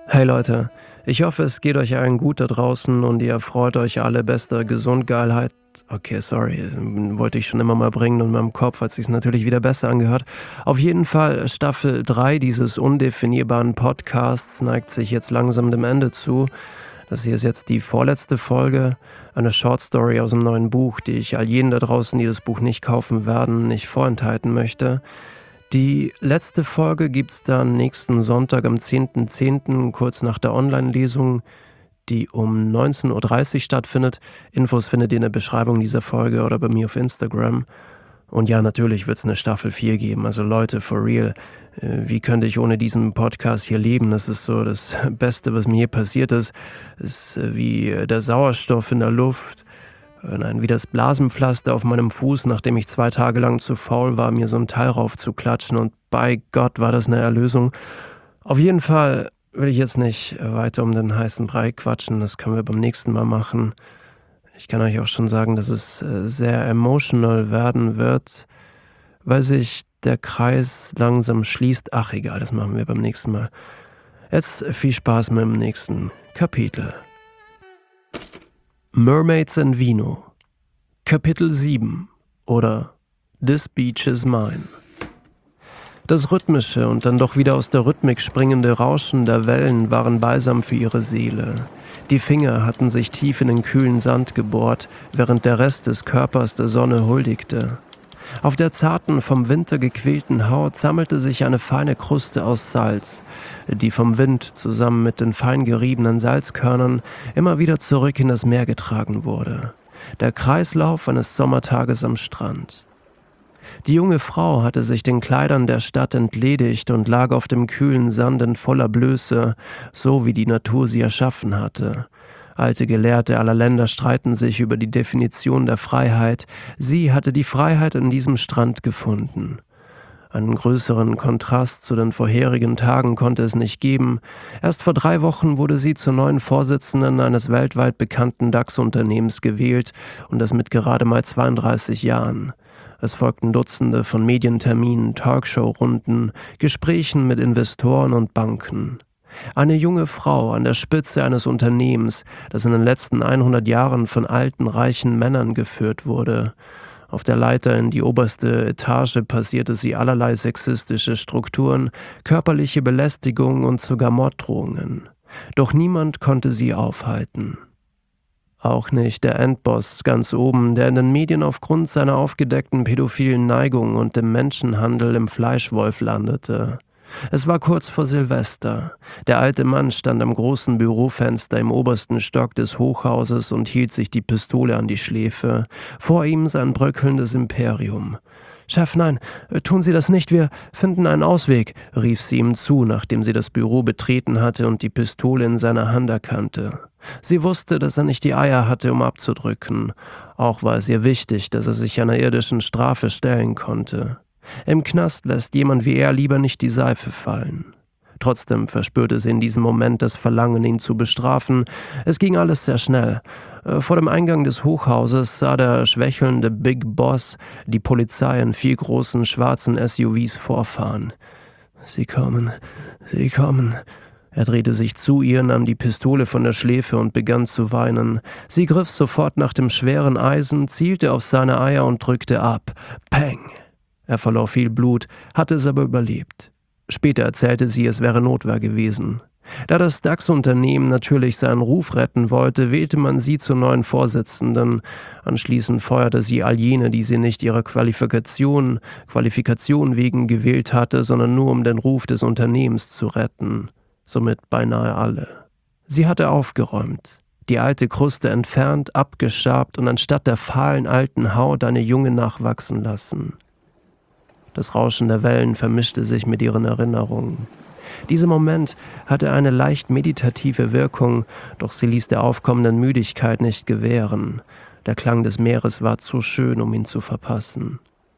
Hey Leute, ich hoffe, es geht euch allen gut da draußen und ihr freut euch alle bester Gesundgeilheit. Okay, sorry, wollte ich schon immer mal bringen und in meinem Kopf hat sich's natürlich wieder besser angehört. Auf jeden Fall, Staffel 3 dieses undefinierbaren Podcasts neigt sich jetzt langsam dem Ende zu. Das hier ist jetzt die vorletzte Folge, eine Shortstory aus dem neuen Buch, die ich all jenen da draußen, die das Buch nicht kaufen werden, nicht vorenthalten möchte. Die letzte Folge gibt's dann nächsten Sonntag am 10.10., kurz nach der Online-Lesung, die um 19:30 Uhr stattfindet. Infos findet ihr in der Beschreibung dieser Folge oder bei mir auf Instagram. Und ja, natürlich wird's eine Staffel 4 geben. Also Leute, for real, wie könnte ich ohne diesen Podcast hier leben? Das ist so das Beste, was mir je passiert ist. Ist wie der Sauerstoff in der Luft. Nein, wie das Blasenpflaster auf meinem Fuß, nachdem ich 2 Tage lang zu faul war, mir so ein Teil raufzuklatschen. Und bei Gott war das eine Erlösung. Auf jeden Fall will ich jetzt nicht weiter um den heißen Brei quatschen. Das können wir beim nächsten Mal machen. Ich kann euch auch schon sagen, dass es sehr emotional werden wird, weil sich der Kreis langsam schließt. Ach egal, das machen wir beim nächsten Mal. Jetzt viel Spaß mit dem nächsten Kapitel. Mermaids and Vino, Kapitel 7 oder This Beach is Mine. Das rhythmische und dann doch wieder aus der Rhythmik springende Rauschen der Wellen waren Balsam für ihre Seele. Die Finger hatten sich tief in den kühlen Sand gebohrt, während der Rest des Körpers der Sonne huldigte. Auf der zarten, vom Winter gequälten Haut sammelte sich eine feine Kruste aus Salz, die vom Wind zusammen mit den fein geriebenen Salzkörnern immer wieder zurück in das Meer getragen wurde. Der Kreislauf eines Sommertages am Strand. Die junge Frau hatte sich den Kleidern der Stadt entledigt und lag auf dem kühlen Sand in voller Blöße, so wie die Natur sie erschaffen hatte. Alte Gelehrte aller Länder streiten sich über die Definition der Freiheit. Sie hatte die Freiheit an diesem Strand gefunden. Einen größeren Kontrast zu den vorherigen Tagen konnte es nicht geben. Erst vor 3 Wochen wurde sie zur neuen Vorsitzenden eines weltweit bekannten DAX-Unternehmens gewählt und das mit gerade mal 32 Jahren. Es folgten Dutzende von Medienterminen, Talkshow-Runden, Gesprächen mit Investoren und Banken. Eine junge Frau an der Spitze eines Unternehmens, das in den letzten 100 Jahren von alten, reichen Männern geführt wurde. Auf der Leiter in die oberste Etage passierte sie allerlei sexistische Strukturen, körperliche Belästigung und sogar Morddrohungen. Doch niemand konnte sie aufhalten. Auch nicht der Endboss ganz oben, der in den Medien aufgrund seiner aufgedeckten pädophilen Neigung und dem Menschenhandel im Fleischwolf landete. Es war kurz vor Silvester. Der alte Mann stand am großen Bürofenster im obersten Stock des Hochhauses und hielt sich die Pistole an die Schläfe. Vor ihm sein bröckelndes Imperium. »Chef, nein, tun Sie das nicht, wir finden einen Ausweg«, rief sie ihm zu, nachdem sie das Büro betreten hatte und die Pistole in seiner Hand erkannte. Sie wusste, dass er nicht die Eier hatte, um abzudrücken. Auch war es ihr wichtig, dass er sich einer irdischen Strafe stellen konnte. Im Knast lässt jemand wie er lieber nicht die Seife fallen. Trotzdem verspürte sie in diesem Moment das Verlangen, ihn zu bestrafen. Es ging alles sehr schnell. Vor dem Eingang des Hochhauses sah der schwächelnde Big Boss die Polizei in 4 großen schwarzen SUVs vorfahren. »Sie kommen, sie kommen.« Er drehte sich zu ihr, nahm die Pistole von der Schläfe und begann zu weinen. Sie griff sofort nach dem schweren Eisen, zielte auf seine Eier und drückte ab. Peng! Er verlor viel Blut, hatte es aber überlebt. Später erzählte sie, es wäre Notwehr gewesen. Da das DAX-Unternehmen natürlich seinen Ruf retten wollte, wählte man sie zur neuen Vorsitzenden. Anschließend feuerte sie all jene, die sie nicht ihrer Qualifikation wegen gewählt hatte, sondern nur um den Ruf des Unternehmens zu retten. Somit beinahe alle. Sie hatte aufgeräumt, die alte Kruste entfernt, abgeschabt und anstatt der fahlen alten Haut eine junge nachwachsen lassen. Das Rauschen der Wellen vermischte sich mit ihren Erinnerungen. Dieser Moment hatte eine leicht meditative Wirkung, doch sie ließ der aufkommenden Müdigkeit nicht gewähren. Der Klang des Meeres war zu schön, um ihn zu verpassen.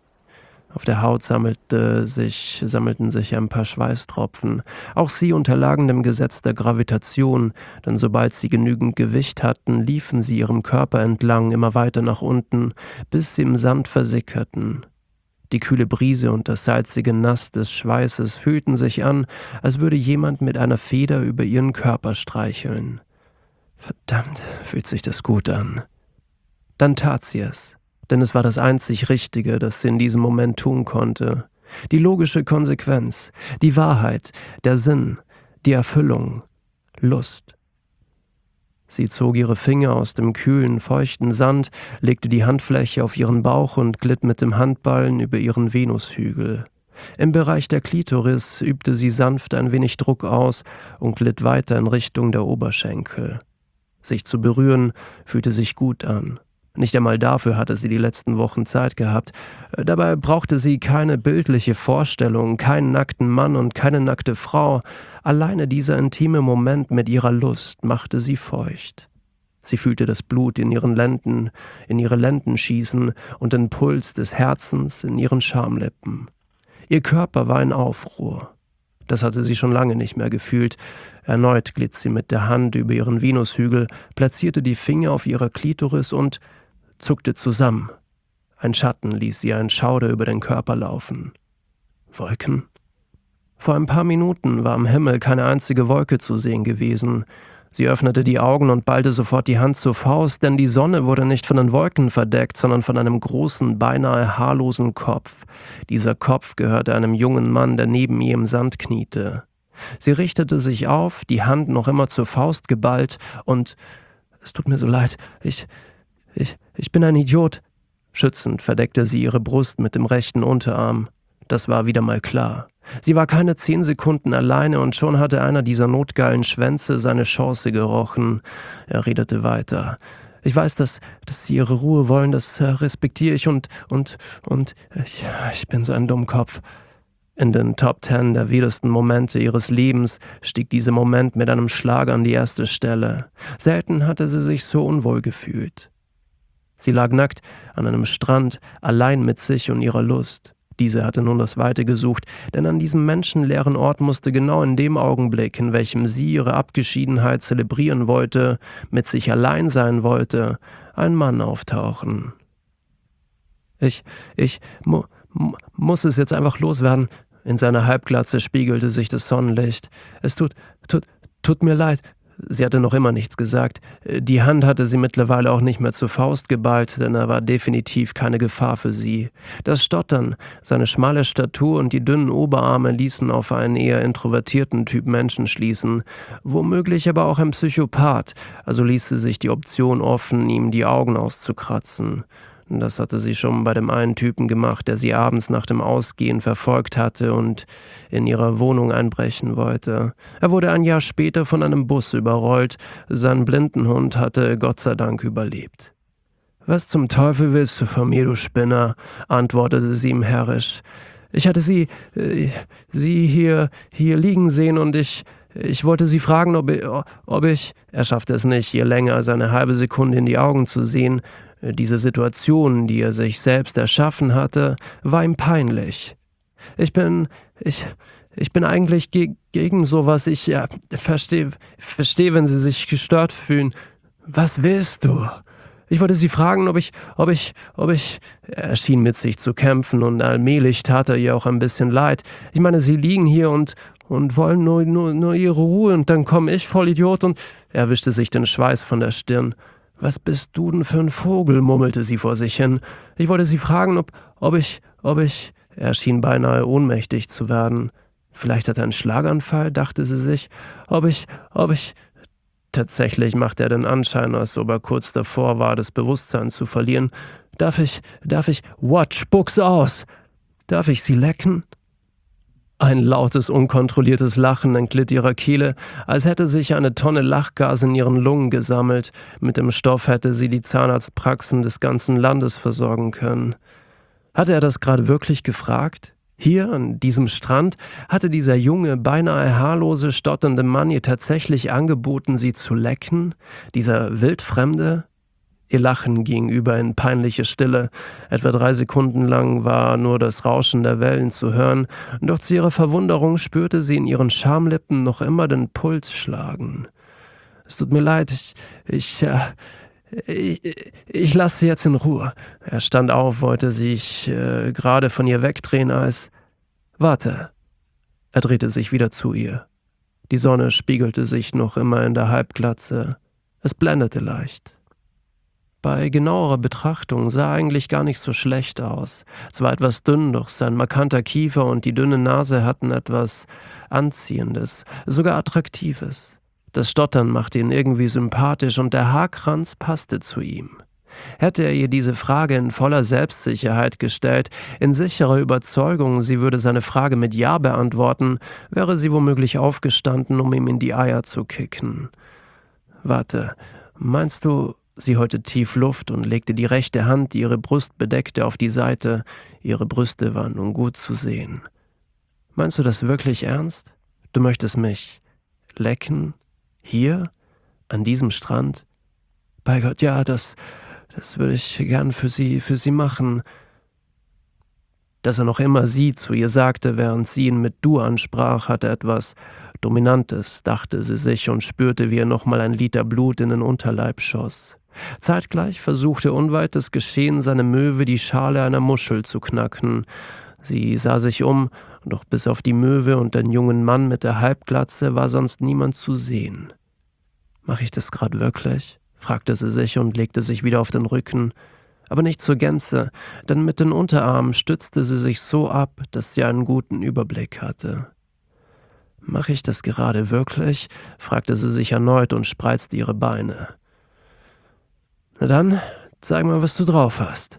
Auf der Haut sammelten sich ein paar Schweißtropfen. Auch sie unterlagen dem Gesetz der Gravitation, denn sobald sie genügend Gewicht hatten, liefen sie ihrem Körper entlang immer weiter nach unten, bis sie im Sand versickerten. Die kühle Brise und das salzige Nass des Schweißes fühlten sich an, als würde jemand mit einer Feder über ihren Körper streicheln. Verdammt, fühlt sich das gut an. Dann tat sie es, denn es war das einzig Richtige, das sie in diesem Moment tun konnte. Die logische Konsequenz, die Wahrheit, der Sinn, die Erfüllung, Lust. Sie zog ihre Finger aus dem kühlen, feuchten Sand, legte die Handfläche auf ihren Bauch und glitt mit dem Handballen über ihren Venushügel. Im Bereich der Klitoris übte sie sanft ein wenig Druck aus und glitt weiter in Richtung der Oberschenkel. Sich zu berühren fühlte sich gut an. Nicht einmal dafür hatte sie die letzten Wochen Zeit gehabt. Dabei brauchte sie keine bildliche Vorstellung, keinen nackten Mann und keine nackte Frau. Alleine dieser intime Moment mit ihrer Lust machte sie feucht. Sie fühlte das Blut in ihren Lenden, in ihre Lenden schießen und den Puls des Herzens in ihren Schamlippen. Ihr Körper war in Aufruhr. Das hatte sie schon lange nicht mehr gefühlt. Erneut glitt sie mit der Hand über ihren Venushügel, platzierte die Finger auf ihrer Klitoris und zuckte zusammen. Ein Schatten ließ ihr einen Schauder über den Körper laufen. Wolken? Vor ein paar Minuten war am Himmel keine einzige Wolke zu sehen gewesen. Sie öffnete die Augen und ballte sofort die Hand zur Faust, denn die Sonne wurde nicht von den Wolken verdeckt, sondern von einem großen, beinahe haarlosen Kopf. Dieser Kopf gehörte einem jungen Mann, der neben ihr im Sand kniete. Sie richtete sich auf, die Hand noch immer zur Faust geballt und »Es tut mir so leid, ich bin ein Idiot«. Schützend verdeckte sie ihre Brust mit dem rechten Unterarm. Das war wieder mal klar. Sie war keine 10 Sekunden alleine und schon hatte einer dieser notgeilen Schwänze seine Chance gerochen. Er redete weiter. »Ich weiß, dass Sie Ihre Ruhe wollen, das respektiere ich und ich bin so ein Dummkopf.« In den Top 10 der wildesten Momente ihres Lebens stieg dieser Moment mit einem Schlag an die erste Stelle. Selten hatte sie sich so unwohl gefühlt. Sie lag nackt an einem Strand, allein mit sich und ihrer Lust. Diese hatte nun das Weite gesucht, denn an diesem menschenleeren Ort musste genau in dem Augenblick, in welchem sie ihre Abgeschiedenheit zelebrieren wollte, mit sich allein sein wollte, ein Mann auftauchen. Ich muss es jetzt einfach loswerden. In seiner Halbglatze spiegelte sich das Sonnenlicht. Es tut mir leid. Sie hatte noch immer nichts gesagt. Die Hand hatte sie mittlerweile auch nicht mehr zur Faust geballt, denn er war definitiv keine Gefahr für sie. Das Stottern, seine schmale Statur und die dünnen Oberarme ließen auf einen eher introvertierten Typ Menschen schließen, womöglich aber auch ein Psychopath, also ließ sie sich die Option offen, ihm die Augen auszukratzen. Das hatte sie schon bei dem einen Typen gemacht, der sie abends nach dem Ausgehen verfolgt hatte und in ihrer Wohnung einbrechen wollte. Er wurde ein Jahr später von einem Bus überrollt. Sein Blindenhund hatte Gott sei Dank überlebt. »Was zum Teufel willst du von mir, du Spinner?« antwortete sie ihm herrisch. »Ich hatte sie hier liegen sehen und ich wollte Sie fragen, ob ich...« Er schaffte es nicht, ihr länger als eine halbe Sekunde in die Augen zu sehen. Diese Situation, die er sich selbst erschaffen hatte, war ihm peinlich. Ich bin eigentlich gegen sowas. Ich verstehe, wenn Sie sich gestört fühlen. Was willst du? Ich wollte Sie fragen, ob ich... Er schien mit sich zu kämpfen und allmählich tat er ihr auch ein bisschen leid. Ich meine, Sie liegen hier und wollen nur Ihre Ruhe und dann komme ich, Vollidiot, und er wischte sich den Schweiß von der Stirn. »Was bist du denn für ein Vogel?« murmelte sie vor sich hin. »Ich wollte Sie fragen, ob ich...« Er schien beinahe ohnmächtig zu werden. Vielleicht hat er einen Schlaganfall, dachte sie sich. Ob ich... Tatsächlich machte er den Anschein, als ob er kurz davor war, das Bewusstsein zu verlieren. Darf ich... Watch, spuck's aus! Darf ich Sie lecken?« Ein lautes, unkontrolliertes Lachen entglitt ihrer Kehle, als hätte sich eine Tonne Lachgas in ihren Lungen gesammelt. Mit dem Stoff hätte sie die Zahnarztpraxen des ganzen Landes versorgen können. Hatte er das gerade wirklich gefragt? Hier, an diesem Strand, hatte dieser junge, beinahe haarlose, stotternde Mann ihr tatsächlich angeboten, sie zu lecken? Dieser Wildfremde? Ihr Lachen ging über in peinliche Stille. Etwa 3 Sekunden lang war nur das Rauschen der Wellen zu hören, doch zu ihrer Verwunderung spürte sie in ihren Schamlippen noch immer den Puls schlagen. »Es tut mir leid, Ich lasse sie jetzt in Ruhe. Er stand auf, wollte sich gerade von ihr wegdrehen, als... Warte. Er drehte sich wieder zu ihr. Die Sonne spiegelte sich noch immer in der Halbglatze. Es blendete leicht. Bei genauerer Betrachtung sah er eigentlich gar nicht so schlecht aus. Zwar etwas dünn, doch sein markanter Kiefer und die dünne Nase hatten etwas Anziehendes, sogar Attraktives. Das Stottern machte ihn irgendwie sympathisch und der Haarkranz passte zu ihm. Hätte er ihr diese Frage in voller Selbstsicherheit gestellt, in sicherer Überzeugung, sie würde seine Frage mit Ja beantworten, wäre sie womöglich aufgestanden, um ihm in die Eier zu kicken. »Warte, meinst du...« Sie holte tief Luft und legte die rechte Hand, die ihre Brust bedeckte, auf die Seite. Ihre Brüste waren nun gut zu sehen. »Meinst du das wirklich ernst? Du möchtest mich lecken? Hier? An diesem Strand?« »Bei Gott, ja, das würde ich gern für Sie machen.« Dass er noch immer sie zu ihr sagte, während sie ihn mit Du ansprach, hatte etwas Dominantes, dachte sie sich und spürte, wie ihr nochmal ein Liter Blut in den Unterleib schoss. Zeitgleich versuchte unweit des Geschehens seine Möwe die Schale einer Muschel zu knacken. Sie sah sich um, doch bis auf die Möwe und den jungen Mann mit der Halbglatze war sonst niemand zu sehen. »Mache ich das gerade wirklich?« fragte sie sich und legte sich wieder auf den Rücken. Aber nicht zur Gänze, denn mit den Unterarmen stützte sie sich so ab, dass sie einen guten Überblick hatte. »Mache ich das gerade wirklich?« fragte sie sich erneut und spreizte ihre Beine. »Na dann, zeig mal, was du drauf hast.«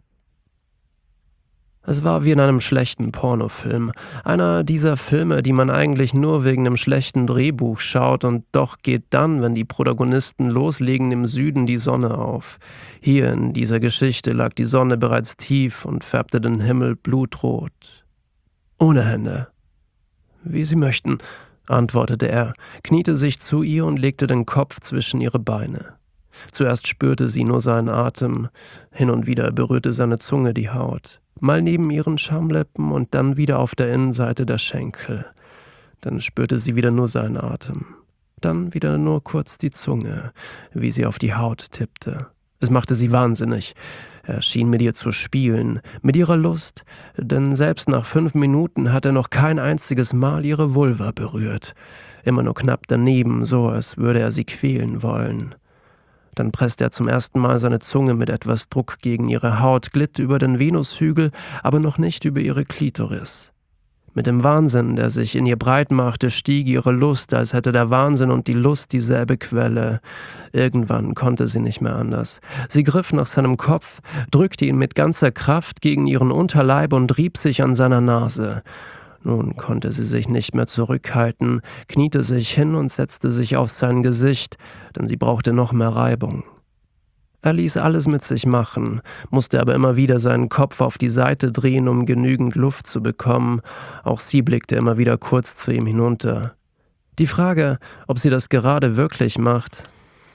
Es war wie in einem schlechten Pornofilm. Einer dieser Filme, die man eigentlich nur wegen einem schlechten Drehbuch schaut und doch geht dann, wenn die Protagonisten loslegen, im Süden die Sonne auf. Hier in dieser Geschichte lag die Sonne bereits tief und färbte den Himmel blutrot. »Ohne Hände.« »Wie Sie möchten«, antwortete er, kniete sich zu ihr und legte den Kopf zwischen ihre Beine. Zuerst spürte sie nur seinen Atem, hin und wieder berührte seine Zunge die Haut, mal neben ihren Schamlippen und dann wieder auf der Innenseite der Schenkel. Dann spürte sie wieder nur seinen Atem, dann wieder nur kurz die Zunge, wie sie auf die Haut tippte. Es machte sie wahnsinnig. Er schien mit ihr zu spielen, mit ihrer Lust, denn selbst nach 5 Minuten hat er noch kein einziges Mal ihre Vulva berührt. Immer nur knapp daneben, so als würde er sie quälen wollen. Dann presste er zum ersten Mal seine Zunge mit etwas Druck gegen ihre Haut, glitt über den Venushügel, aber noch nicht über ihre Klitoris. Mit dem Wahnsinn, der sich in ihr breit machte, stieg ihre Lust, als hätte der Wahnsinn und die Lust dieselbe Quelle. Irgendwann konnte sie nicht mehr anders. Sie griff nach seinem Kopf, drückte ihn mit ganzer Kraft gegen ihren Unterleib und rieb sich an seiner Nase. Nun konnte sie sich nicht mehr zurückhalten, kniete sich hin und setzte sich auf sein Gesicht, denn sie brauchte noch mehr Reibung. Er ließ alles mit sich machen, musste aber immer wieder seinen Kopf auf die Seite drehen, um genügend Luft zu bekommen. Auch sie blickte immer wieder kurz zu ihm hinunter. Die Frage, ob sie das gerade wirklich macht,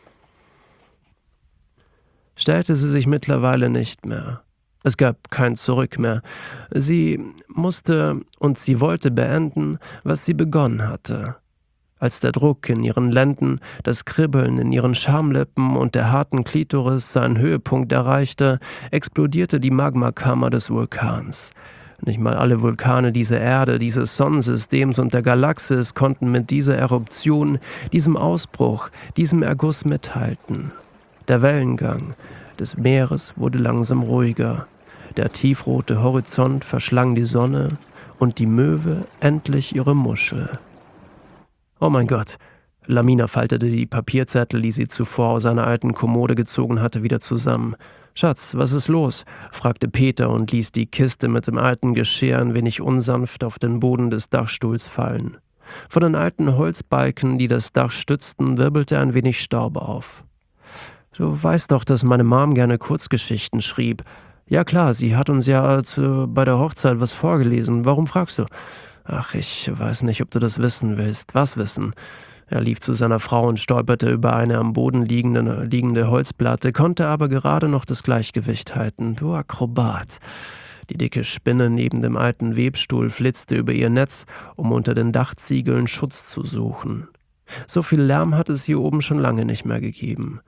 stellte sie sich mittlerweile nicht mehr. Es gab kein Zurück mehr. Sie musste und sie wollte beenden, was sie begonnen hatte. Als der Druck in ihren Lenden, das Kribbeln in ihren Schamlippen und der harten Klitoris seinen Höhepunkt erreichte, explodierte die Magmakammer des Vulkans. Nicht mal alle Vulkane dieser Erde, dieses Sonnensystems und der Galaxis konnten mit dieser Eruption, diesem Ausbruch, diesem Erguss mithalten. Der Wellengang des Meeres wurde langsam ruhiger. Der tiefrote Horizont verschlang die Sonne und die Möwe endlich ihre Muschel. »Oh mein Gott!« Lamina faltete die Papierzettel, die sie zuvor aus einer alten Kommode gezogen hatte, wieder zusammen. »Schatz, was ist los?« fragte Peter und ließ die Kiste mit dem alten Geschirr ein wenig unsanft auf den Boden des Dachstuhls fallen. Von den alten Holzbalken, die das Dach stützten, wirbelte ein wenig Staub auf. »Du weißt doch, dass meine Mom gerne Kurzgeschichten schrieb. Ja klar, sie hat uns ja bei der Hochzeit was vorgelesen. Warum fragst du?« »Ach, ich weiß nicht, ob du das wissen willst.« »Was wissen?« Er lief zu seiner Frau und stolperte über eine am Boden liegende Holzplatte, konnte aber gerade noch das Gleichgewicht halten. »Du Akrobat!« Die dicke Spinne neben dem alten Webstuhl flitzte über ihr Netz, um unter den Dachziegeln Schutz zu suchen. So viel Lärm hatte es hier oben schon lange nicht mehr gegeben.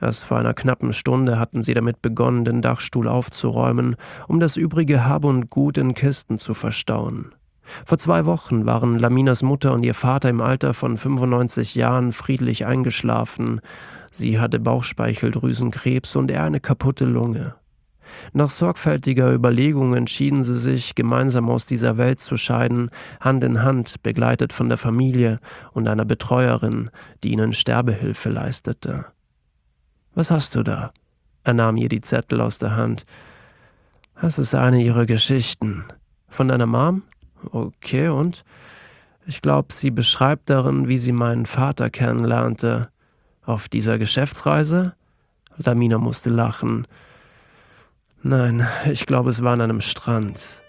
Erst vor einer knappen Stunde hatten sie damit begonnen, den Dachstuhl aufzuräumen, um das übrige Hab und Gut in Kisten zu verstauen. Vor 2 Wochen waren Laminas Mutter und ihr Vater im Alter von 95 Jahren friedlich eingeschlafen. Sie hatte Bauchspeicheldrüsenkrebs und er eine kaputte Lunge. Nach sorgfältiger Überlegung entschieden sie sich, gemeinsam aus dieser Welt zu scheiden, Hand in Hand, begleitet von der Familie und einer Betreuerin, die ihnen Sterbehilfe leistete. »Was hast du da?« Er nahm ihr die Zettel aus der Hand. »Das ist eine ihrer Geschichten. Von deiner Mom? Okay, und? Ich glaube, sie beschreibt darin, wie sie meinen Vater kennenlernte. Auf dieser Geschäftsreise?« Lamina musste lachen. »Nein, ich glaube, es war an einem Strand.